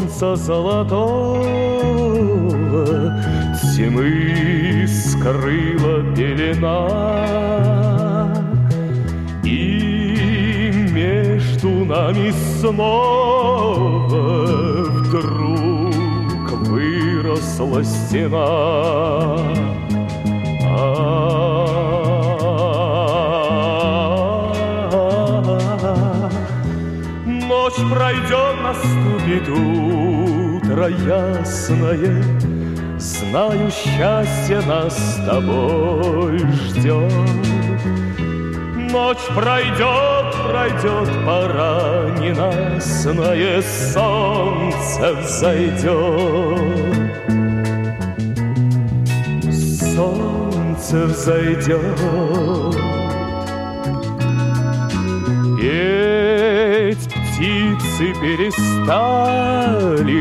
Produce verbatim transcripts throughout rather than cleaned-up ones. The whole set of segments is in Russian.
солнца золотого тьмы скрыла пелена, и между нами снова вдруг выросла стена. Ночь пройдет, наступит утро ясное, знаю, счастье нас с тобой ждет. Ночь пройдет, пройдет, пора ненастное, солнце взойдет. Солнце взойдет. Петь птицы перестали,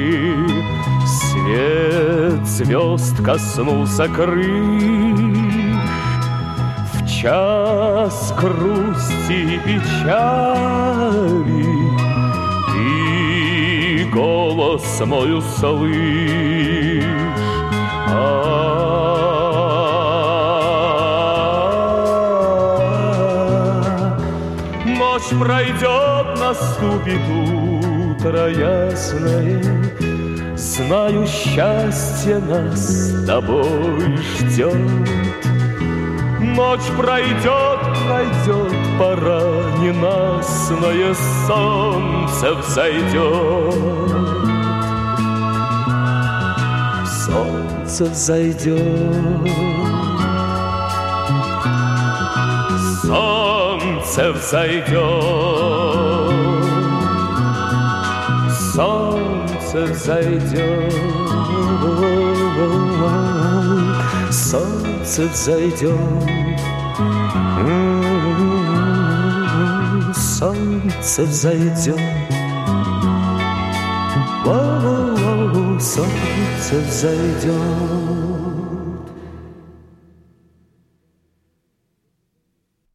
свет звезд коснулся крыль. В час грусти и печали ты голос мой услышь. Ночь пройдет, наступит утро ясное, знаю, счастье нас с тобой ждет. Ночь пройдет, пройдет, пора ненастное, солнце взойдет. Солнце взойдет. Солнце взойдет. Солнце взойдет. Солнце взойдет. Солнце взойдет. Солнце взойдет.